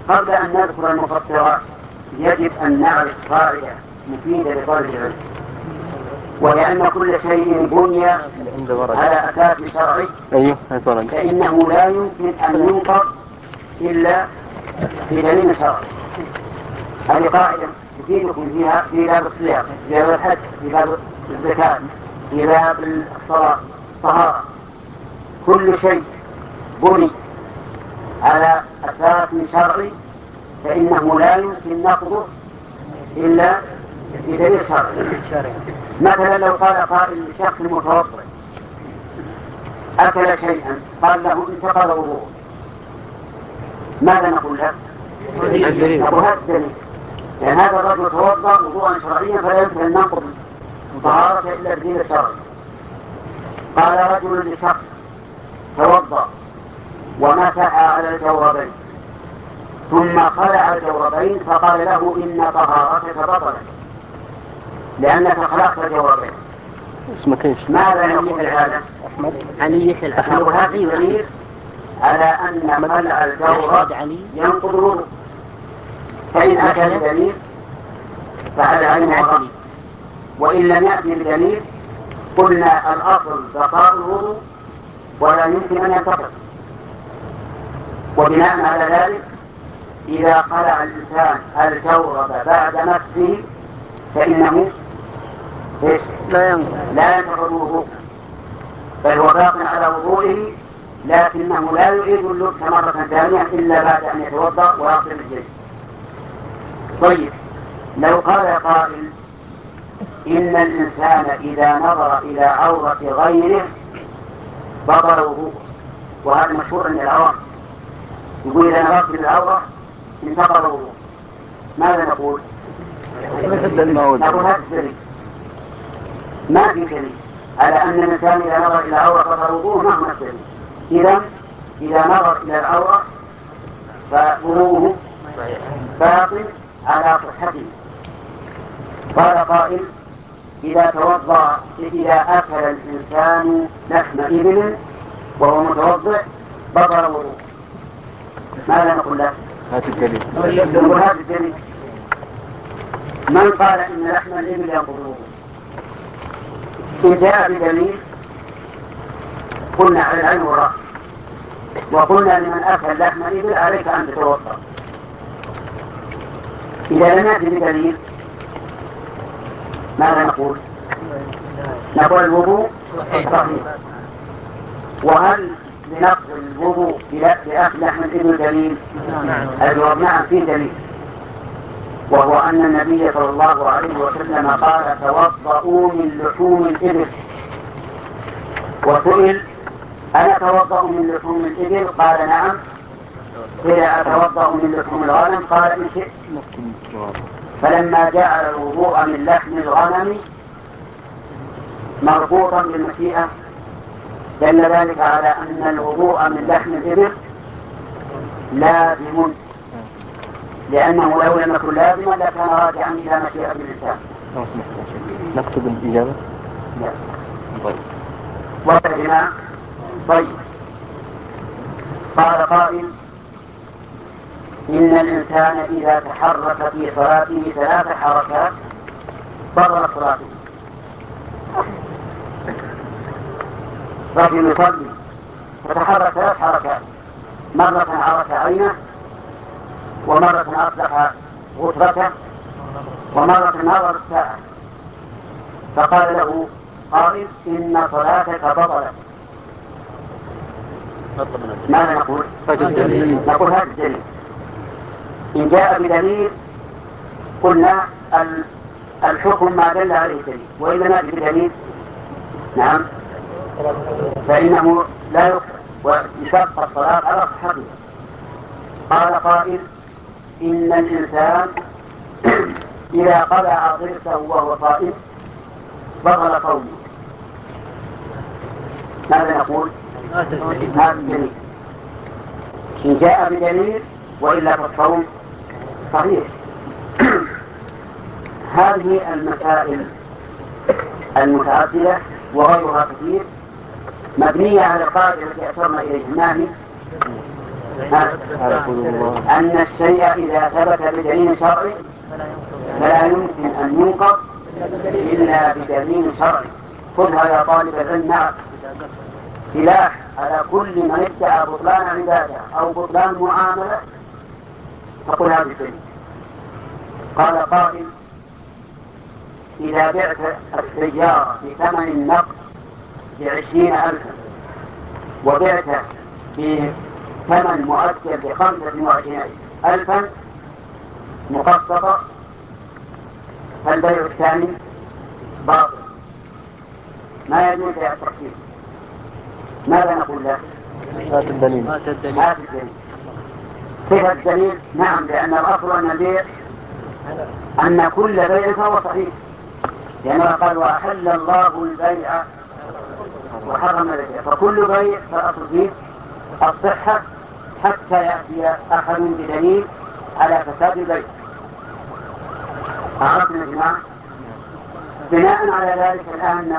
قبل أن نذكر المفطرات يجب أن نعرف قاعدة مفيدة لطالب العلم، ولأن كل شيء بني على أساس شرعي فإنه لا يمكن أن ينقض إلا بدليل شرعي. هذه قاعدة تفيدكم فيها في باب الصيام، في باب الحج، في باب الزكاة، في باب الصلاة، الطهارة. كل شيء بني على أساس شرعي فإنه لا يمكن نقضه إلا بدليل شرعي. مثلا لو قال قائل لشخص متوضئ أكل شيئا قال له انتقض وضوءه، ماذا نقول له؟ نقول هذا الدليل، لأن هذا الرجل توضأ وضوءا شرعيا فلا يمكن أن ننقض طهارته إلا بدليل شرعي. قال رجل لشخص توضأ ومسح على الجوربين ثم خلع الجوربين فقال له إن طهارتك بطلت لأنك خلعت الجوربين، ماذا نقول هذا؟ نقول هذا دليل على أن خلع الجورب ينقض الوضوء، فإن أتى بدليل فعلى عين وراء، وإن لم يأتي بدليل قلنا الأصل بقاء الوضوء ولا يمكن أن ينتقض. وبناء على ذلك إذا خلع الإنسان الجورب بعد مسحه فإنه لا ينتقض الوضوء، بل هو باق على وضوئه، لكنه لا يعيد اللبس مرة ثانية إلا بعد أن يتوضأ ويغسل الجسم. طيب لو قال قائل إن الإنسان إذا نظر إلى عورة غيره بطل وضوءه، وهذا مشهور عند العوام، يقول إذا نظرت إلى العورة انتقض وضوءه، ماذا نقول؟ نقول هذا الدليل، ما في دليل على أن الإنسان إذا نظر إلى عورة بطل وضوءه مهما الدليل. إذا نظر إلى العورة فوضوءه باطل على صحته. قال قائل إذا أكل الإنسان لحم إبل وهو متوضئ بطل وضوءه، ماذا نقول له؟ هذا الدليل. نقول هذا الدليل. من قال إن لحم الإبل ينقض الوضوء؟ إن جاء بدليل قلنا على العين والرأس، وقلنا لمن أكل لحم الإبل عليك أن تتوضأ. إذا لم يأتي بدليل ماذا نقول؟ نقول الوضوء صحيح. وهل لنقض الوضوء بأكل لحم الإبل دليل؟ الجواب نعم فيه دليل، وهو أن النبي صلى الله عليه وسلم قال توضؤوا من لحوم الإبل، وسئل أنا توضأ من لحوم الإبل؟ قال نعم. قيل أتوضأ من لحوم الغنم؟ قال إن شئت. فلما جعل الوضوء من لحم الغنم مربوطا بالمشيئة دل ذلك على أن الوضوء من لحم الإبل لازم، لأنه لو لم يكن لازما لكان راجعا إلى مشيئة الإنسان. نكتب الإجابة؟ لا. وكذا. طيب قال قائل إن الإنسان إذا تحرك في صلاته 3 حركات بطلت صلاته. رجل يصلي فتحرك 3 حركات، مرة عرف عينه، ومرة أطلق غترته، ومرة نظر الساعة، فقال له قائل إن صلاتك بطلت، ماذا نقول؟ نقول هذا الدليل. إن جاء بدليل قلنا الحكم ما دل عليه الدليل، وإذا ما بدليل نعم فإنه لا يكفر ويشق الصلاة على صحته. قال قائل إن الإنسان إذا قلع ضرسه وهو صائم بطل صومه، ماذا نقول؟ هذا الدليل. إن جاء بدليل وإلا فالصوم صحيح. هذه المسائل المتعددة وغيرها كثير مبنية على القاعدة التي أشرنا إليها، ما هي؟ أن الشيء إذا ثبت بدليل شرعي فلا يمكن أن ينقض إلا بدليل شرعي. خذها يا طالب العلم معك سلاح على كل من ادعى بطلان عبادة أو بطلان معاملة، تقول هذه الدليل. قال قائل: إذا بعت السيارة بثمن النقد ب20,000 وبعت بثمن مؤجل ب25,000 مقسطة، فالبيع الثاني باطل، ما يجوز بيع التقسيط. ماذا نقول له؟ هات الدليل. كيف الدليل؟ نعم، لأن الأصل أن البيع أن كل بيع فهو صحيح، لأنه قال: وأحل الله البيع وحرم الربا، فكل بيع فالأصل فيه الصحة حتى يأتي أحد بدليل على فساد البيع. عرفنا يا جماعة؟ بناء على ذلك الآن